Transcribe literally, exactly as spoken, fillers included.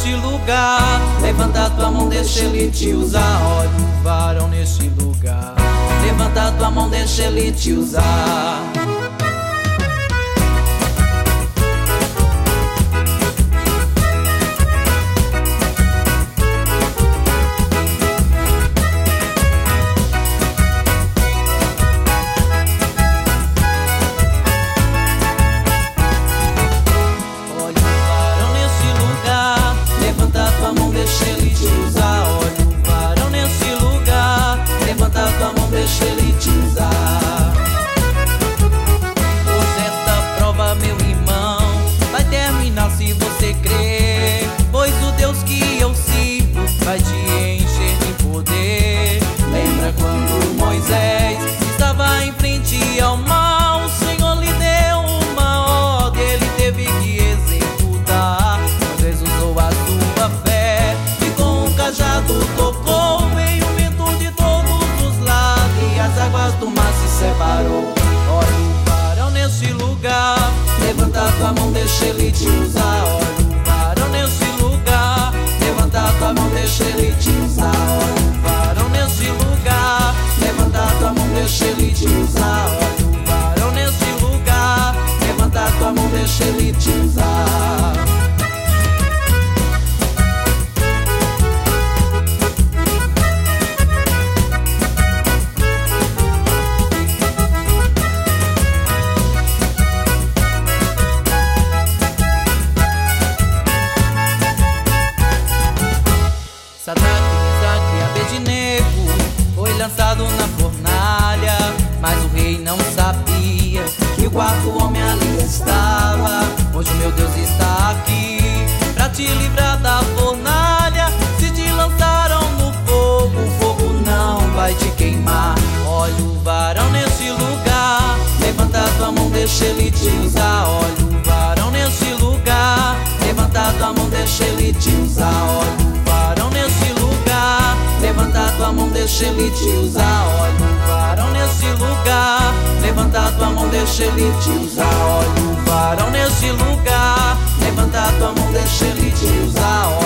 neste lugar. Levanta tua mão, deixa ele te usar. Olha o varão neste lugar. Levanta tua mão, deixa ele te usar. Deixa ele te usar, olha o varão nesse lugar. Levanta tua mão, deixa ele te usar. Pois esta prova, meu irmão, vai terminar se você crer. Pois o Deus que eu sirvo vai te encher de poder. Lembra quando Moisés estava em frente ao mar? O Senhor lhe deu uma ordem, ele teve que executar. Moisés usou a sua fé, cajado tocou, veio o vento de todos os lados e as águas do mar se separou. Olha o varão nesse lugar. Levanta tua mão, deixa ele te usar. Olha o varão nesse lugar. Levanta tua mão, deixa ele te usar. Olha o varão nesse lugar. Levanta tua mão, deixa ele te usar. Olha o varão nesse lugar. Levanta tua mão, deixa ele te usar. Sadraque, Mesaque e Abednego foi lançado na fornalha, mas o rei não sabia que o quarto homem ali estava. Hoje o meu Deus está aqui pra te livrar da fornalha. Se te lançaram no fogo, o fogo não vai te queimar. Olha o varão nesse lugar. Levanta tua mão, deixa ele te usar. Olha o varão nesse lugar. Levanta tua mão, deixa ele te usar. Olha o varão nesse lugar. Levanta tua mão, deixa ele te usar. Olha o varão nesse lugar. Levanta tua mão, deixa ele te usar. Olha o varão nesse lugar. Levanta tua mão, deixa ele te usar.